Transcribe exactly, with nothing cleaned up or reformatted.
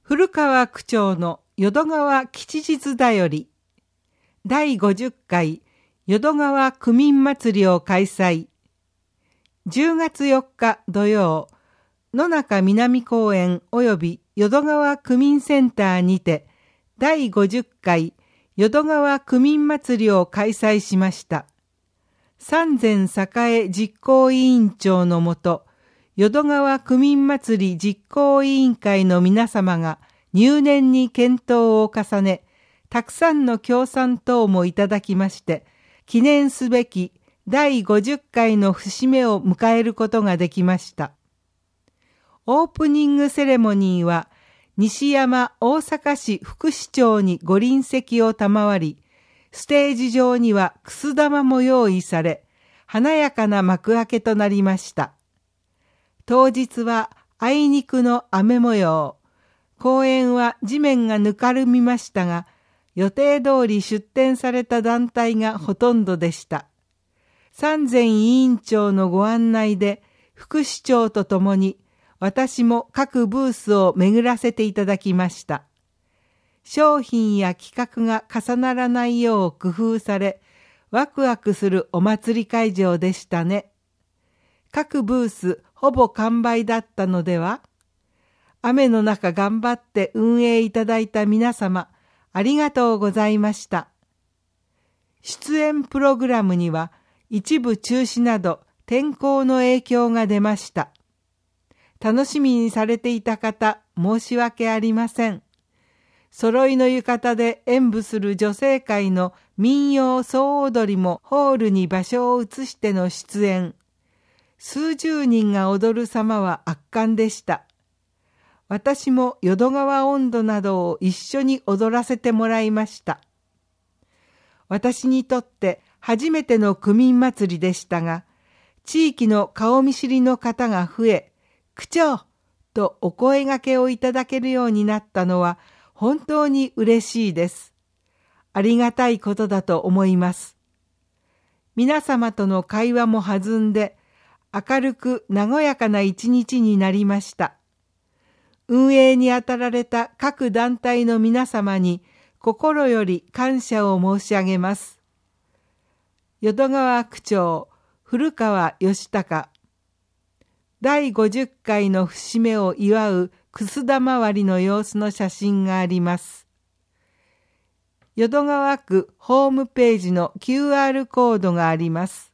古川区長の淀川吉日だよりだいごじゅっかい淀川区民祭りを開催。じゅうがつよっか土曜、野中南公園及び淀川区民センターにてだいごじゅっかい淀川区民祭りを開催しました。三千栄実行委員長のもと、淀川区民祭り実行委員会の皆様が入念に検討を重ね、たくさんの協賛等もいただきまして、記念すべきだいごじゅっかいの節目を迎えることができました。オープニングセレモニーは、西山大阪市副市長にご臨席を賜り、ステージ上にはくす玉も用意され、華やかな幕開けとなりました。当日はあいにくの雨模様、公園は地面がぬかるみましたが、予定通り出展された団体がほとんどでした。三千委員長のご案内で、副市長とともに、私も各ブースを巡らせていただきました。商品や企画が重ならないよう工夫され、ワクワクするお祭り会場でしたね。各ブースほぼ完売だったのでは？雨の中頑張って運営いただいた皆様、ありがとうございました。出演プログラムには一部中止など天候の影響が出ました。楽しみにされていた方、申し訳ありません。揃いの浴衣で演舞する女性会の民謡総踊りもホールに場所を移しての出演。数十人が踊る様は圧巻でした。私も淀川音頭などを一緒に踊らせてもらいました。私にとって初めての区民祭りでしたが、地域の顔見知りの方が増え、区長とお声掛けをいただけるようになったのは本当に嬉しいです。ありがたいことだと思います。皆様との会話も弾んで、明るく和やかな一日になりました。運営に当たられた各団体の皆様に心より感謝を申し上げます。淀川区長古川義孝。だいごじゅっかいの節目を祝うくす玉割りの様子の写真があります。淀川区ホームページの キューアール コードがあります。